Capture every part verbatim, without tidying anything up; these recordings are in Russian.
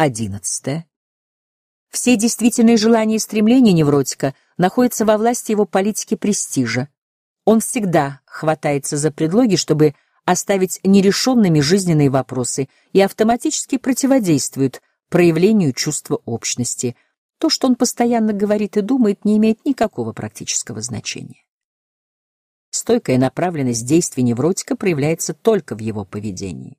Одиннадцатое. Все действительные желания и стремления невротика находятся во власти его политики престижа. Он всегда хватается за предлоги, чтобы оставить нерешенными жизненные вопросы, и автоматически противодействует проявлению чувства общности. То, что он постоянно говорит и думает, не имеет никакого практического значения. Стойкая направленность действий невротика проявляется только в его поведении.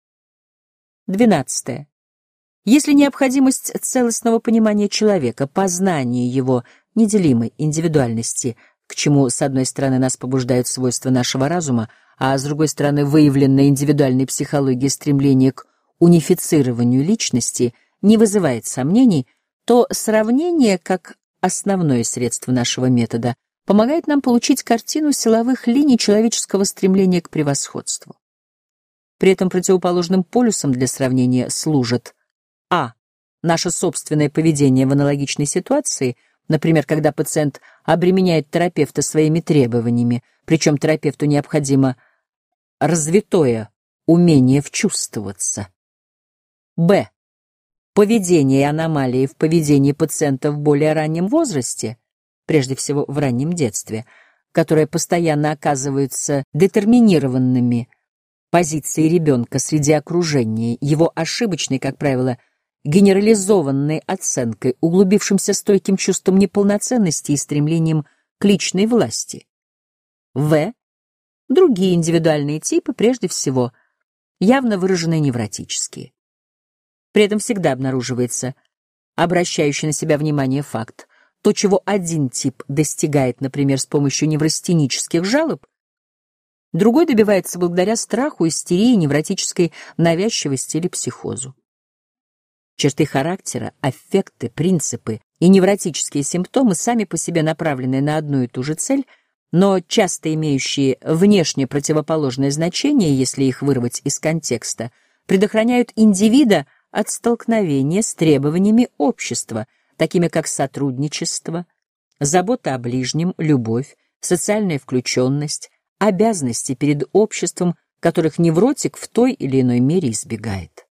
Двенадцатое. Если необходимость целостного понимания человека, познания его неделимой индивидуальности, к чему, с одной стороны, нас побуждают свойства нашего разума, а с другой стороны, выявленное индивидуальной психологией стремление к унифицированию личности, не вызывает сомнений, то сравнение, как основное средство нашего метода, помогает нам получить картину силовых линий человеческого стремления к превосходству. При этом противоположным полюсом для сравнения служат а. наше собственное поведение в аналогичной ситуации, например, когда пациент обременяет терапевта своими требованиями, причем терапевту необходимо развитое умение вчувствоваться. б. Поведение и аномалии в поведении пациента в более раннем возрасте, прежде всего в раннем детстве, которые постоянно оказываются детерминированными позицией ребенка среди окружения, его ошибочной, как правило, генерализованной оценкой, углубившимся стойким чувством неполноценности и стремлением к личной власти. В. Другие индивидуальные типы, прежде всего, явно выраженные невротические. При этом всегда обнаруживается обращающий на себя внимание факт. То, чего один тип достигает, например, с помощью неврастенических жалоб, другой добивается благодаря страху, истерии, невротической навязчивости или психозу. Черты характера, аффекты, принципы и невротические симптомы, сами по себе направленные на одну и ту же цель, но часто имеющие внешне противоположное значение, если их вырвать из контекста, предохраняют индивида от столкновения с требованиями общества, такими как сотрудничество, забота о ближнем, любовь, социальная включенность, обязанности перед обществом, которых невротик в той или иной мере избегает.